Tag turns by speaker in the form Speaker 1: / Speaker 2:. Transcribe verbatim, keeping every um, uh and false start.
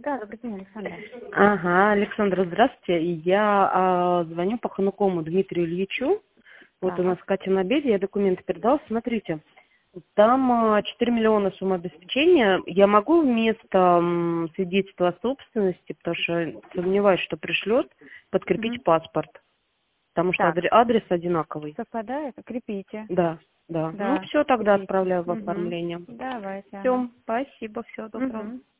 Speaker 1: Да, добрый день, Александра.
Speaker 2: Ага, Александра, здравствуйте. Я а, звоню по Ханукому Дмитрию Ильичу. Вот у нас
Speaker 1: Так,
Speaker 2: Катя на обеде, я документы передала. Смотрите, там а, четыре миллиона сумма обеспечения. Я могу вместо м, свидетельства о собственности, потому что сомневаюсь, что пришлет, подкрепить
Speaker 1: мгм.
Speaker 2: паспорт, потому что
Speaker 1: Так,
Speaker 2: адре- адрес одинаковый.
Speaker 1: совпадает? Крепите.
Speaker 2: Да, да. Ну
Speaker 1: Да,
Speaker 2: все, тогда
Speaker 1: крепите.
Speaker 2: отправляю в
Speaker 1: Угу.
Speaker 2: оформление.
Speaker 1: Давайте, ага.
Speaker 2: Все, спасибо, всего доброго.
Speaker 1: Угу.